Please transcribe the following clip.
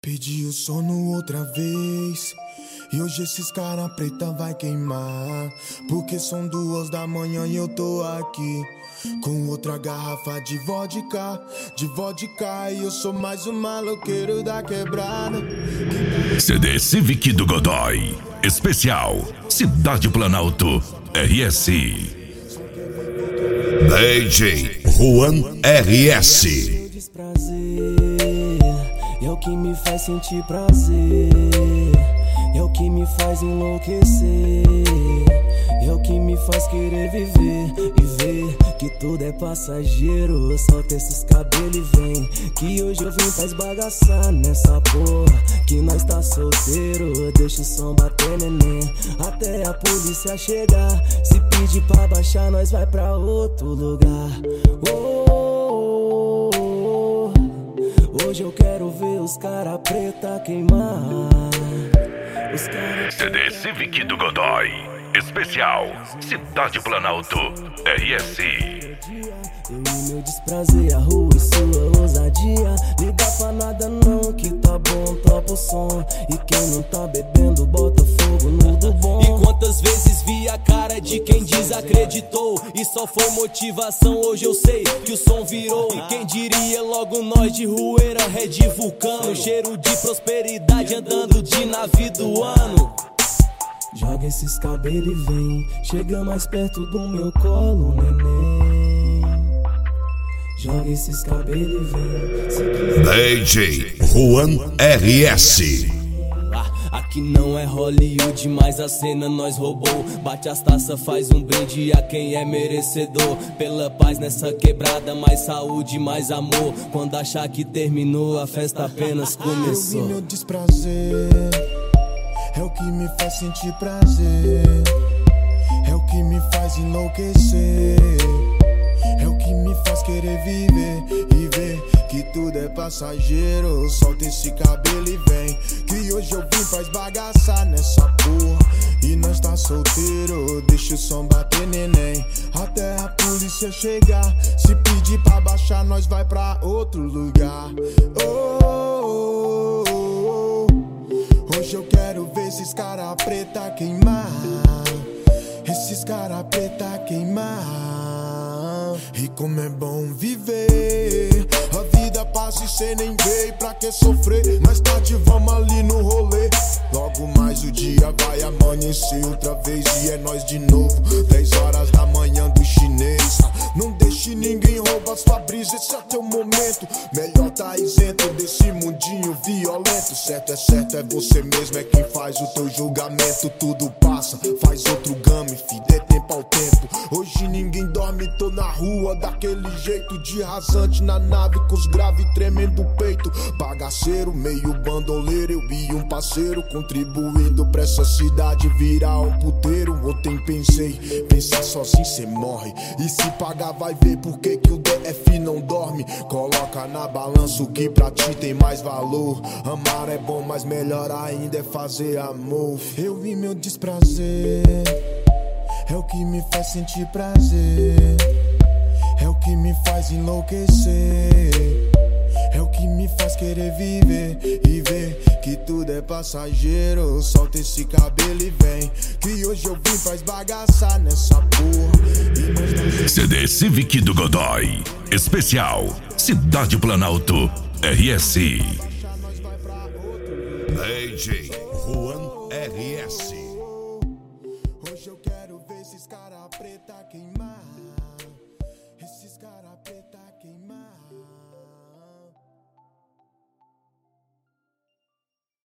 Pedi o sono outra vez e hoje esses cara preta vai queimar. Porque são 2 da manhã e eu tô aqui com outra garrafa de vodka. E eu sou mais um maloqueiro da quebrada. CD Civic do Godoy, especial Cidade Planalto RS. DJ Juan RS. É o que me faz sentir prazer, é o que me faz enlouquecer, é o que me faz querer viver e ver que tudo é passageiro. Solta esses cabelos e vem, que hoje eu vim pra esbagaçar nessa porra, que nós tá solteiro. Deixa o som bater, neném, até a polícia chegar. Se pedir pra baixar, nós vai pra outro lugar. Hoje eu quero ver os cara preta queimar. CD Civic do Godoy, especial Cidade Planalto RS. Eu e meu desprazer, a rua e sua ousadia. Liga pra nada não, que tá bom, topa o som. E quem não tá bebendo, bota fogo no do bom. E quantas vezes vi a cara de quem desacreditou e só foi motivação, hoje eu sei que o som virou. E quem diria logo nós de Rueira, Red Vulcano, cheiro de prosperidade andando de navio do ano. Joga esses cabelos e vem, chega mais perto do meu colo, neném. Joga esses cabelos e vem. DJ Juan RS. Aqui não é Hollywood, mas a cena nós roubou. Bate as taças, faz um brinde a quem é merecedor. Pela paz nessa quebrada, mais saúde, mais amor. Quando achar que terminou, a festa apenas começou. Eu vi meu desprazer, é o que me faz sentir prazer, é o que me faz enlouquecer, é o que me faz querer viver e ver que tudo é passageiro. Solta esse cabelo e vem, que hoje eu vim pra esbagaçar nessa porra, e nós tá solteiro. Deixa o som bater, neném, até a polícia chegar. Se pedir pra baixar, nós vai pra outro lugar. Hoje eu quero ver esses cara preta queimar, esses cara preta queimar. E como é bom viver, a vida passa e cê nem vê. Pra que sofrer? Mais tarde vamos ali no rolê. Logo mais o dia vai amanhecer outra vez e é nós de novo. 10 horas da manhã do chinês. Não deixe ninguém roubar sua brisa, esse é teu momento. Melhor tá isento desse mundinho violento. Certo, é você mesmo, é quem faz o teu julgamento. Tudo passa, faz outro game, fi, dê tempo ao tempo. Hoje ninguém dorme, tô na rua daquele jeito, de rasante na nave com os graves tremendo o peito. Bagaceiro, meio bandoleiro, eu e um parceiro, contribuindo pra essa cidade virar um puteiro. Ontem pensei, pensar sozinho cê morre, e se pagar vai ver por que o DF não dorme. Coloca na balança o que pra ti tem mais valor. Amar é bom, mas melhor ainda é fazer amor. Eu e meu desprazer, é o que me faz sentir prazer, é o que me faz enlouquecer, é o que me faz querer viver e ver que tudo é passageiro. Solta esse cabelo e vem, que hoje eu vim pra esbagaçar nessa porra. CD Civic do Godoy, especial Cidade Planalto RS. DJ Juan RS. Hoje eu quero ver esses cara preta queimar, esses cara preta